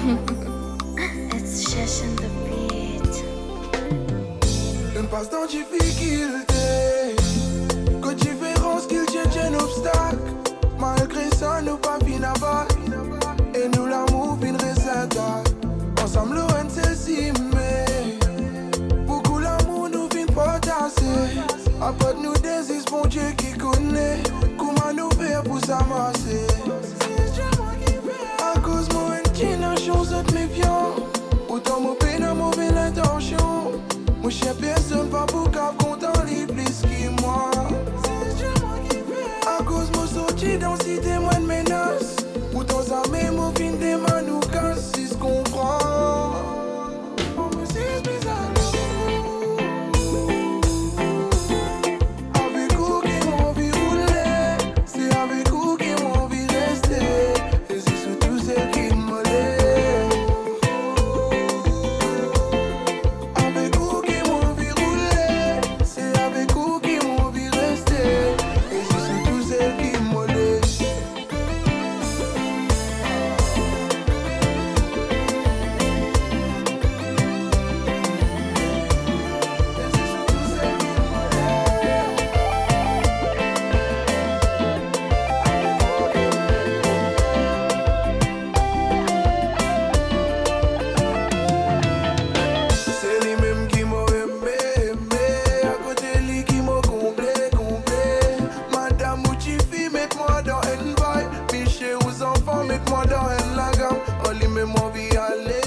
It's Shesh and the beat. Une passe dans difficulté, que différence qu'il tienne un obstacle. Malgré ça, nous pas fin à bas. Et nous l'amour fin recette. Ensemble, loin celle-ci, mais beaucoup l'amour nous fin potasser. Après nous désiste, bon Dieu qui connaît. Comment nous faire pour s'amasser. À cause moi, une la chose de méfiant. Autant mon peine à mauvaise intention. Moi, je sais personne pas pour qu'à content les plus qui moi. À cause moi, sorti dans cité, moi de menace. Autant ça, mais mon fin des mains nous casse, si ce qu'on prend. Oh, mais c'est bizarre. Avec vous qui m'ont envie rouler, c'est avec vous qui m'ont envie rester. Et c'est surtout celle qui me lève. Avec vous qui m'ont envie rouler, c'est avec vous qui m'ont envie rester. Et c'est surtout celle qui me lève. C'est lui-même qui m'a aimé, à côté de lui qui m'a comblé. Madame Mouchifi, mets-moi dans une vibe. Piché aux enfants, mets-moi dans une la gamme. Oh, lui-même, on vit aller.